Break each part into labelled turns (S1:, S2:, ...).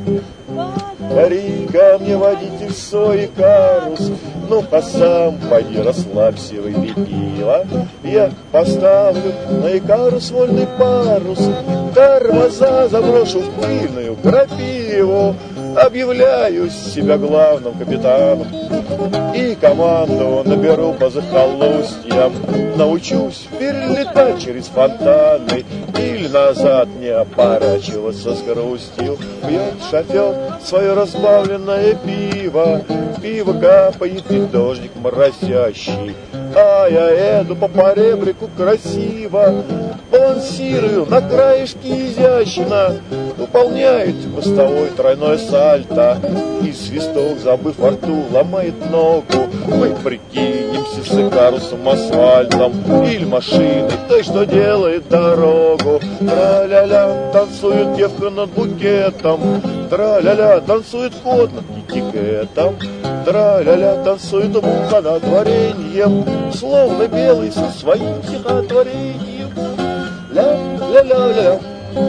S1: Гори ко мне, водитель, свой карус, ну а сам поди расслабься, выпей пиво. Я поставлю на икарус вольный парус, тормоза заброшу в пыльную крапиву. Объявляю себя главным капитаном и команду наберу по захолустьям. Научусь перелетать через фонтаны или назад не оборачиваться с грустью. Пьет шофер свое разбавленное пиво, пиво капает и дождик моросящий. А я еду по поребрику красиво, балансирую на краешке изящно, выполняет мостовой тройное сальто, и свисток, забыв во рту, ломает ногу. Мы прикинемся с икарусом асфальтом или машиной, той, что делает дорогу. Тра-ля-ля, танцует девка над букетом, тра-ля-ля, танцует кот над этикетом, тра-ля-ля, танцует муха над вареньем, словно белый со своим стихотворением. Ля-ля-ля-ля,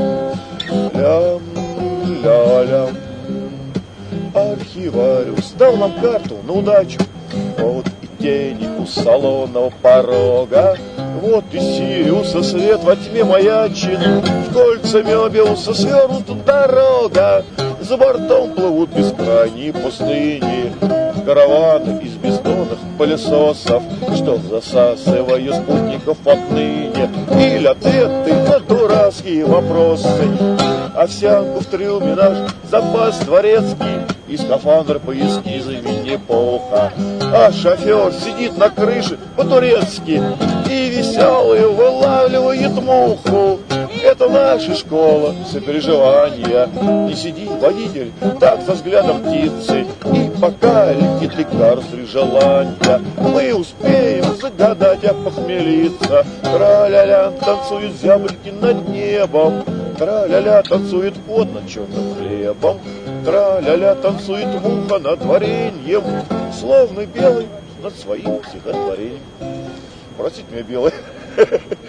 S1: ля-ля-ля. Архивариус дал нам карту на удачу. Вот и тени у салонного порога, вот и Сириуса свет во тьме маячит, кольцами Мёбиуса свернута дорога. За бортом плывут бескрайние пустыни, караваны из бездонных пылесосов, что засасывают спутников отныне, или ответы на дурацкие вопросы. Овсянку в трюме наш запас дворецкий, и скафандр по эскизами неплохо. А шофер сидит на крыше по-турецки и веселый вылавливает муху. Это наша школа сопереживания. Не сиди, водитель, так со взглядом птицы, и пока летит лекарств и желания, мы успеем загадать опохмелиться. Тра-ля-ля, танцуют зяблики над небом, тра-ля-ля, танцует кот над черным хлебом, тра-ля-ля, танцует муха над вареньем, словно белый над своим стихотворением. Простите меня, белый.